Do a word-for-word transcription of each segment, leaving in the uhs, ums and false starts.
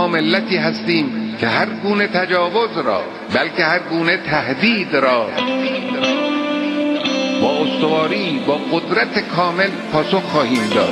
ما ملتی هستیم که هر گونه تجاوز را بلکه هر گونه تهدید را با استواری با قدرت کامل پاسخ خواهیم داد.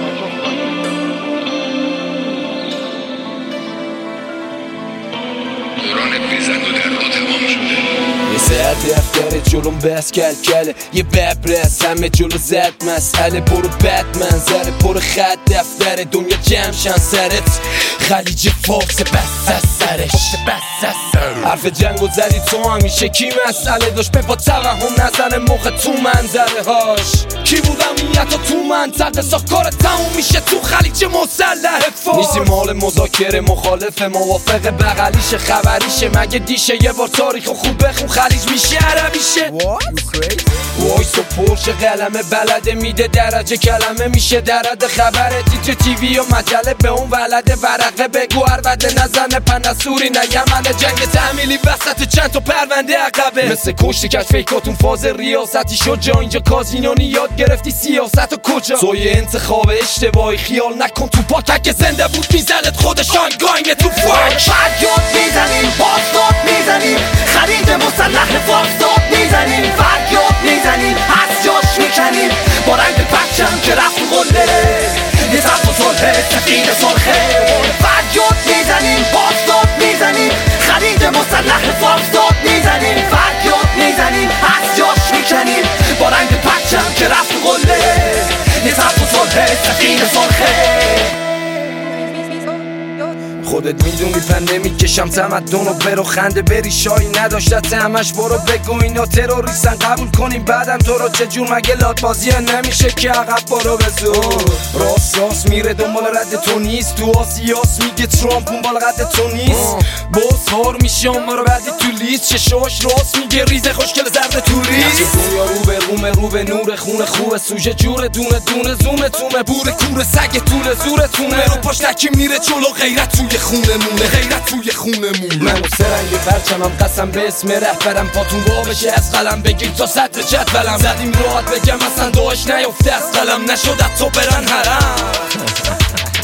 دوران بیزند و درد تمام شده. یه ساعت دفتر جلوم بس کل کله یه ببرس همه جلو زد مسئله برو بد منظره برو خط دفتر دنیا جمشن سرت خلیج فارس بس از سرش بس از سر حرف جنگ و زدی تو همیشه کی مسئله داشت به با توهم نزنه موقع تو منظره هاش کی بودم نیت و تو منطقه ساخت کار تموم میشه تو خلیج مسلح فارس نیستی مال مذاکره مخالف موافق بغلیش خبریشه مگه دیشه یه بار تاریخ خوب بخون خلیج میشه عربیشه وایس و پرش قلمه بلده میده درجه کلمه میشه درد خبره تیتر تیوی و مجله به اون ولده ورقه بگو عربده نزنه پنسوری نه یمنه جنگ تعمیلی وسط چند تا پرونده عقبه مثل کشتی کش فیکاتون فاز ریاستی شد جا اینجا کازینونی یاد گرفتی سیاست و کجا توی انتخاب اشتباهی خیال نکن تو پاکت که زنده بود میزنت خودش آنگاینه تو فاک فریاد میزنیم بازداد میزنیم خرید مسلح فارساد میزنیم فریاد میزنیم از جاش میکنیم با رنگ پرچم که رفت قله یه زرد و صلح سفید سرخه فریاد میزنیم بازداد میزنیم خرید مسلح فارساد میزنیم فریاد میزنیم از جاش میکنیم با رنگ پرچم که رفت قله یه زرد و صلح سفید سرخه خودت میدونی پنده میکشم تمدن و برو خنده بری شایی نداشتت همش برو بگو اینا تروریستن قبول کنیم بعدم تو رو چجور مگه لات بازیه نمیشه که عقب برو بزور راست راست میره دنبال رد تو نیست تو آسیاس میگه ترامپ اون بالا قد تو نیست باز هار میشه ما رو بعدی تو لیست چشاش راست میگه ریزه خوشگل زرد توریست دنیا رو به رومه رو به نور خونه خوبه سوژه جوره دونه دونه زومه تومه بوره کوره سگ طول زورتونه رو پاش تکی میره جلو غیرت توی خونه مونه غیرت توی خونه مونه من و سرنگ پرچمم قسم به اسم رهبرم پاتون با بشه از قلم بگیر تا سطر جدولم زدیم راحت بگم اصلا داشت نیفته از قلم نشد تا برن حرم